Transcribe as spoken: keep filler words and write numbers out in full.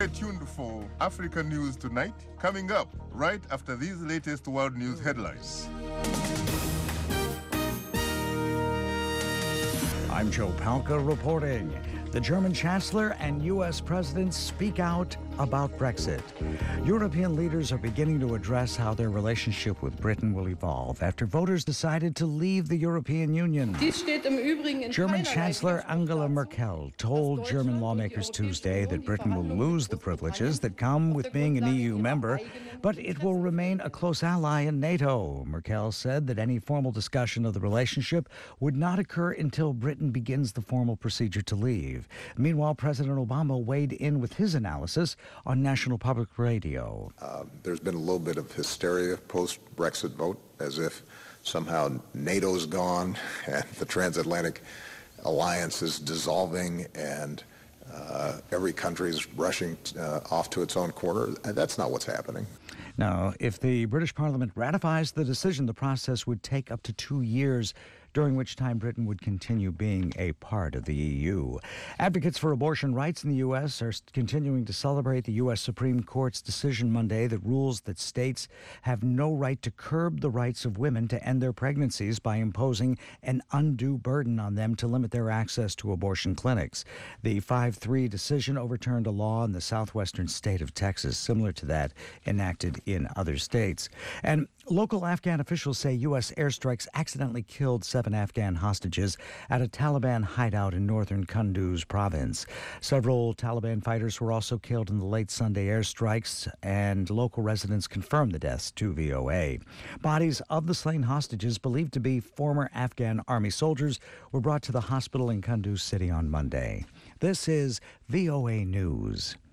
Stay tuned for Africa News Tonight, coming up right after these latest world news headlines. I'm Joe Palca reporting. The German Chancellor and U S President speak out about Brexit. European leaders are beginning to address how their relationship with Britain will evolve after voters decided to leave the European Union. German Chancellor Angela Merkel told German lawmakers Tuesday that Britain will lose the privileges that come with being an E U member, but it will remain a close ally in NATO. Merkel said that any formal discussion of the relationship would not occur until Britain begins the formal procedure to leave. Meanwhile, President Obama weighed in with his analysis on National Public Radio. Uh, there's been a little bit of hysteria post-Brexit vote, as if somehow NATO's gone and the transatlantic alliance is dissolving and uh, every country is rushing uh, off to its own corner. That's not what's happening. Now, if the British Parliament ratifies the decision, the process would take up to two years, during which time Britain would continue being a part of the E U. Advocates for abortion rights in the U S are continuing to celebrate the U S Supreme Court's decision Monday that rules that states have no right to curb the rights of women to end their pregnancies by imposing an undue burden on them to limit their access to abortion clinics. The five three decision overturned a law in the southwestern state of Texas, similar to that enacted in other states. And local Afghan officials say U S airstrikes accidentally killed seven Afghan hostages at a Taliban hideout in northern Kunduz province. Several Taliban fighters were also killed in the late Sunday airstrikes, and local residents confirmed the deaths to V O A. Bodies of the slain hostages, believed to be former Afghan army soldiers, were brought to the hospital in Kunduz city on Monday. This is V O A News.